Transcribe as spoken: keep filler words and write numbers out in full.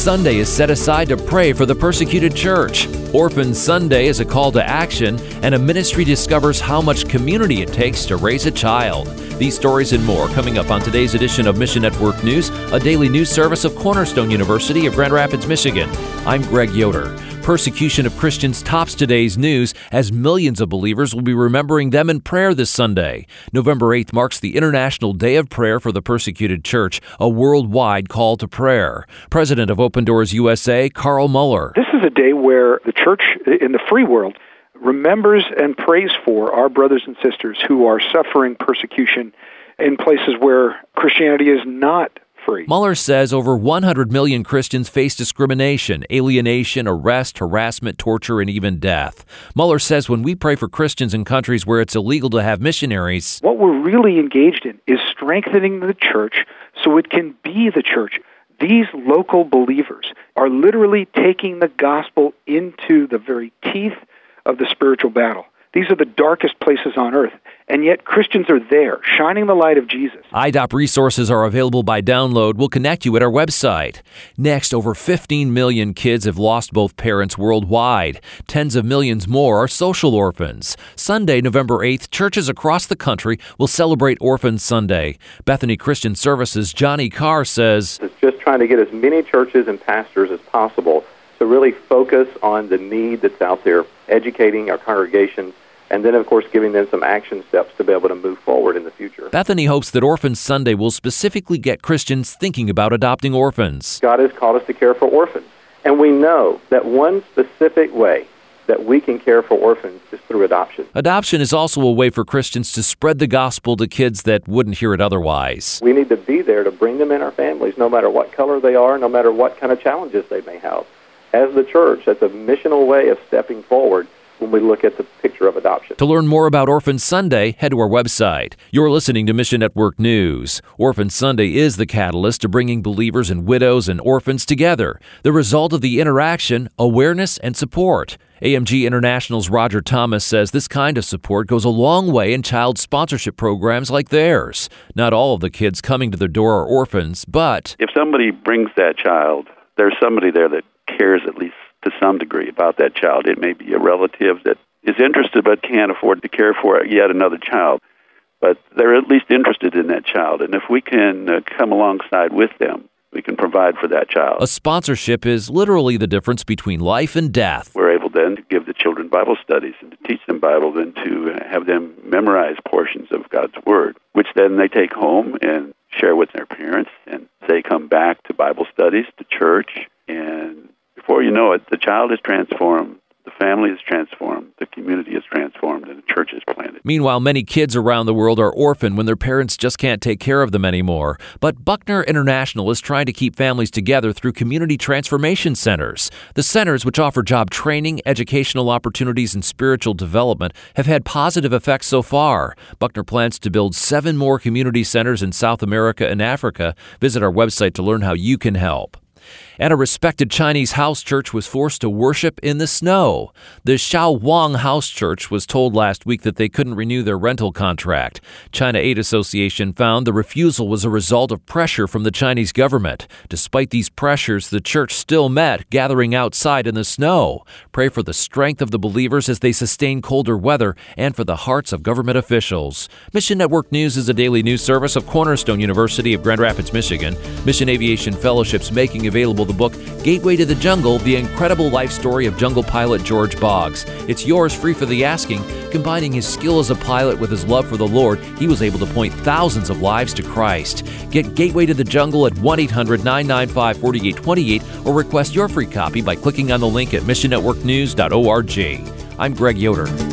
Sunday is set aside to pray for the persecuted church. Orphan Sunday is a call to action, and a ministry discovers how much community it takes to raise a child. These stories and more coming up on today's edition of Mission Network News, a daily news service of Cornerstone University of Grand Rapids, Michigan. I'm Greg Yoder. Persecution of Christians tops today's news as millions of believers will be remembering them in prayer this Sunday. November eighth marks the International Day of Prayer for the Persecuted Church, a worldwide call to prayer. President of Open Doors U S A, Carl Muller. This is a day where the church in the free world remembers and prays for our brothers and sisters who are suffering persecution in places where Christianity is not free. Muller says over one hundred million Christians face discrimination, alienation, arrest, harassment, torture, and even death. Muller says when we pray for Christians in countries where it's illegal to have missionaries, what we're really engaged in is strengthening the church so it can be the church. These local believers are literally taking the gospel into the very teeth of the spiritual battle. These are the darkest places on earth, and yet Christians are there, shining the light of Jesus. I D O P resources are available by download. We'll connect you at our website. Next, over fifteen million kids have lost both parents worldwide. Tens of millions more are social orphans. Sunday, November eighth, churches across the country will celebrate Orphan Sunday. Bethany Christian Services' Johnny Carr says, it's just trying to get as many churches and pastors as possible to really focus on the need that's out there, educating our congregations, and then, of course, giving them some action steps to be able to move forward in the future. Bethany hopes that Orphan Sunday will specifically get Christians thinking about adopting orphans. God has called us to care for orphans, and we know that one specific way that we can care for orphans is through adoption. Adoption is also a way for Christians to spread the gospel to kids that wouldn't hear it otherwise. We need to be there to bring them in our families, no matter what color they are, no matter what kind of challenges they may have. As the church, that's a missional way of stepping forward when we look at the picture of adoption. To learn more about Orphan Sunday, head to our website. You're listening to Mission Network News. Orphan Sunday is the catalyst to bringing believers and widows and orphans together. The result of the interaction, awareness, and support. A M G International's Roger Thomas says this kind of support goes a long way in child sponsorship programs like theirs. Not all of the kids coming to their door are orphans, but if somebody brings that child, there's somebody there that cares at least to some degree about that child. It may be a relative that is interested but can't afford to care for yet another child, but they're at least interested in that child. And if we can uh, come alongside with them, we can provide for that child. A sponsorship is literally the difference between life and death. We're able then to give the children Bible studies and to teach them Bible, then to have them memorize portions of God's Word, which then they take home and share with their parents, and they come back to Bible studies, to church, and before you know it, the child is transformed, the family is transformed, the community is transformed, and the church is planted. Meanwhile, many kids around the world are orphaned when their parents just can't take care of them anymore. But Buckner International is trying to keep families together through community transformation centers. The centers, which offer job training, educational opportunities, and spiritual development, have had positive effects so far. Buckner plans to build seven more community centers in South America and Africa. Visit our website to learn how you can help. And a respected Chinese house church was forced to worship in the snow. The Shaowang House Church was told last week that they couldn't renew their rental contract. China Aid Association found the refusal was a result of pressure from the Chinese government. Despite these pressures, the church still met, gathering outside in the snow. Pray for the strength of the believers as they sustain colder weather and for the hearts of government officials. Mission Network News is a daily news service of Cornerstone University of Grand Rapids, Michigan. Mission Aviation Fellowship's making available the book Gateway to the Jungle, the incredible life story of jungle pilot George Boggs. It's yours free for the asking. Combining his skill as a pilot with his love for the Lord, he was able to point thousands of lives to Christ. Get Gateway to the Jungle at one eight hundred nine nine five four eight two eight or request your free copy by clicking on the link at mission network news dot org. I'm Greg Yoder.